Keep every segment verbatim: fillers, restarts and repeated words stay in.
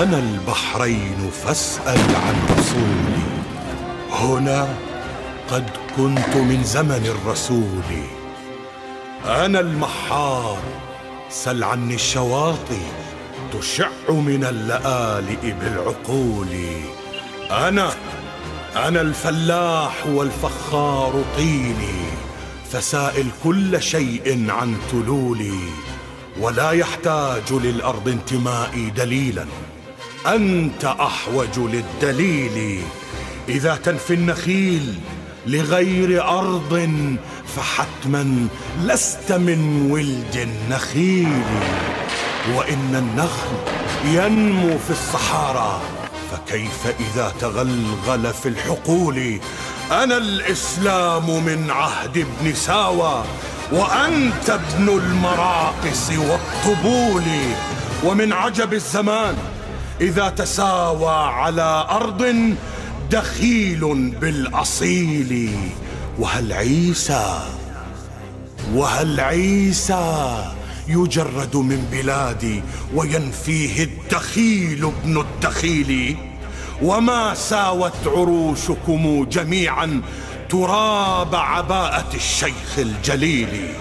أنا البحرين فاسأل عن رسولي. هنا قد كنت من زمن الرسول. أنا المحار سل عني الشواطئ تشع من اللآلئ بالعقول. أنا أنا الفلاح والفخار طيني، فسائل كل شيء عن تلولي. ولا يحتاج للأرض انتمائي دليلا، أنت أحوج للدليل. إذا تنفي النخيل لغير أرض فحتما لست من ولد النخيل. وإن النخل ينمو في الصحارى، فكيف إذا تغلغل في الحقول. أنا الإسلام من عهد ابن ساوى، وأنت ابن المراقص والطبول. ومن عجب الزمان إذا تساوى على أرض دخيل بالأصيل. وهل عيسى وهل عيسى يجرد من بلادي وينفيه الدخيل ابن الدخيل. وما ساوت عروشكم جميعا تراب عباءة الشيخ الجليل.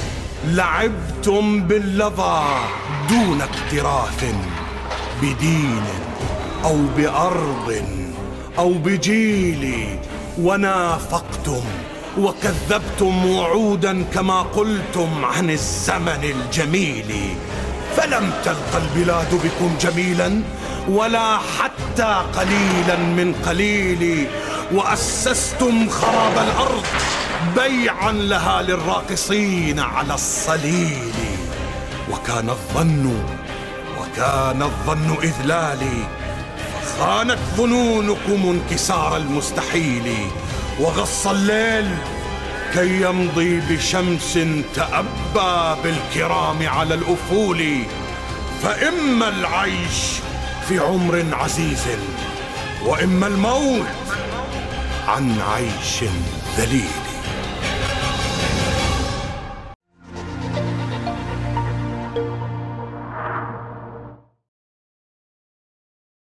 لعبتم باللظى دون اكتراث بدين أو بأرض أو بجيل، ونافقتم وكذبتم وعودا كما قلتم عن الزمن الجميل. فلم تلق البلاد بكم جميلا ولا حتى قليلا من قليل. وأسستم خراب الأرض بيعا لها للراقصين على الصليل. وكان الظن وكان الظن إذلالي، فخانت ظنونكم انكسار المستحيل. وغص الليل كي يمضي بشمس تأبى بالكرام على الأفول. فإما العيش في عمر عزيز، وإما الموت عن عيش ذليل.